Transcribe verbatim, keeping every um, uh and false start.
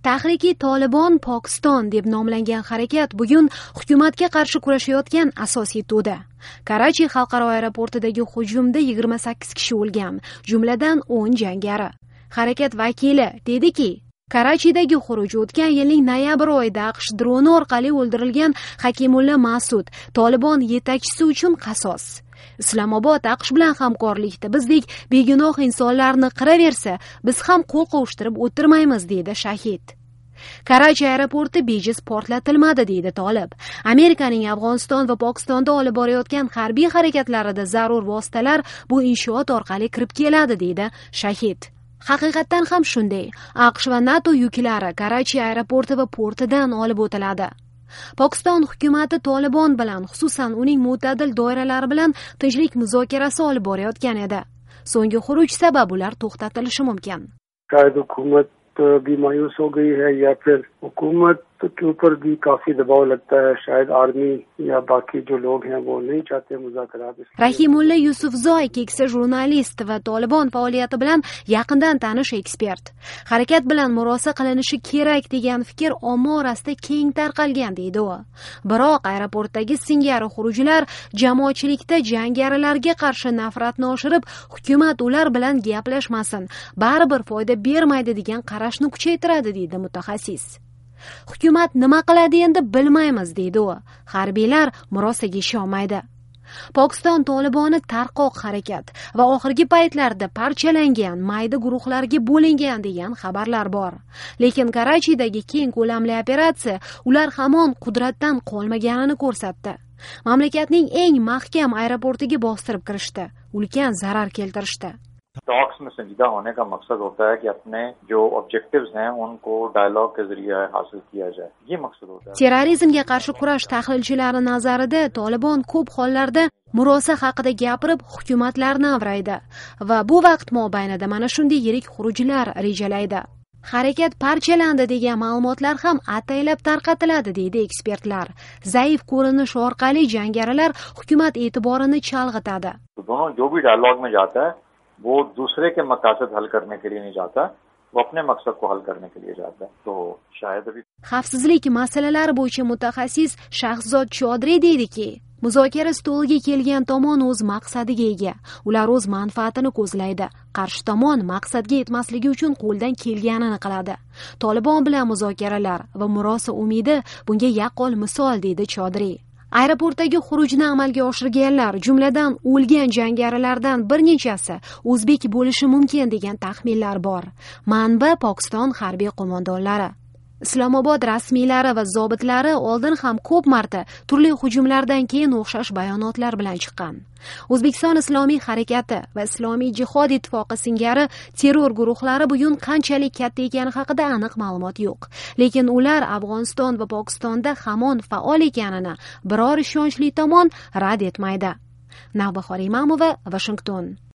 Tahriki Tolibon Pokiston deb nomlangan harakat bugun hukumatga qarshi kurashayotgan asosiy to'da. Karachi xalqaro aeroportidagi hujumda yigirma sakkiz kishi o'lgan, jumladan o'n jangari. Harakat vakili dediki, Karachidagi xuruj o'tgan yilning noyabr oyida AQSh droni orqali o'ldirilgan Hakimulla Mas'ud Tolibon yetakchisi uchun qasos. Islomobod AQSh bilan hamkorlikda bizdek begunoh insonlarni qiraversa, biz ham qo'l qovushtirib o'tirmaymiz deydi shahid. Karachi aeroporti bejiz portlatilmadi deydi Tolib. Amerikaning Afg'oniston va Pokistonda olib borayotgan harbiy harakatlarida zarur vositalar bu inshoot orqali kirib keladi deydi shahid. Haqiqatan ham shunday. AQSh va NATO yuklari Karachi aeroporti va portidan olib o'tiladi. Pokiston hukumati Tolibon bilan, xususan uning mo'tadil doiralari bilan tinchlik muzokarasi olib borayotgan edi. So'nggi xuruj sabab ular to'xtatilishi mumkin. शायद हुकूमत भी मायूस हो गई है या फिर हुकूमत के ऊपर भी काफी दबाव लगता है. शायद आर्मी या बाकी जो लोग हैं वो नहीं चाहते मुज़ाकरात. Rahimulla Yusufzoy keksa jurnalist va Tolibon faoliyati bilan yaqindan tanish ekspert. Harakat bilan murosa qilinishi kerak degan fikr omma orasida keng tarqalgan deydi u. Biroq aeroportdagi singari xurujlar jamoatchilikda jangarilarga qarshi nafratni oshirib, hukumat ular bilan gaplashmasin, baribir foyda bermaydi degan qarashni kuchaytiradi deydi mutaxassis. Hukumat nima qiladi endi bilmaymiz deydi u. Harbiylar murosaga ishonmaydi. Pokiston Toliboni tarqoq harakat va oxirgi paytlarda parchalangan, mayda guruhlarga bo'lingan degan xabarlar bor. Lekin Karachidagi keng ko'lamli operatsiya ular hamon qudratdan qolmaganini ko'rsatdi. Mamlakatning eng mahkam aeroportiga bostirib kirishdi, ulkan zarar keltirishdi. Talks में संजीदा होने का मकसद होता है कि अपने जो ऑब्जेक्टिव्स हैं उनको डायलॉग के जरिए हासिल किया जाए. ये मकसद होता है. Terrorizmga qarshi kurash tahlilchilari nazarida Tolibon ko'p hollarda murosa haqida gapirib, hukumatlarni avraydi va bu vaqt mobaynida mana shunday yirik xurujlar rejalaydi. Harakat parchalandi degan ma'lumotlar ham ataylab tarqatiladi deydi ekspertlar. Zaif ko'rinish orqali jangarilar hukumat e'tiborini chalg'itadi. दोनों जो भी डायलॉग में जाता है वो दूसरे के मकासद हल करने के लिए नहीं जाता, वो अपने मकसद को हल करने के लिए जाता है. तो शायद अभी xavfsizlik masalalari bo'yicha mutaxassis Shahzod Chodri deydiki, muzokara stoliga kelgan tomon o'z maqsadiga ega. Ular o'z manfaatini ko'zlaydi. Qarshi tomon maqsadga yetmasligi uchun qo'ldan kelganini qiladi. Tolibon bilan muzokaralar va murosa umidi bunga yaqqol misol deydi Chodri. Aeroportdagi xurujni amalga oshirganlar, jumladan o'lgan jangarilardan bir nechasi o'zbek bo'lishi mumkin degan taxminlar bor. Manba Pokiston harbiy qo'mondonlari. Islomobod rasmiylari va zobitlari oldin ham ko'p marta turli hujumlardan keyin o'xshash bayonotlar bilan chiqqan. O'zbekiston Islomiy harakati va Islomiy jihod ittifoqi singari terror guruhlari bugun qanchalik katta ekani haqida aniq ma'lumot yo'q. Lekin ular Afg'oniston va Pokistonda hamon faol ekanini biror ishonchli tomon rad etmaydi. Navbahor Imamova, Washington.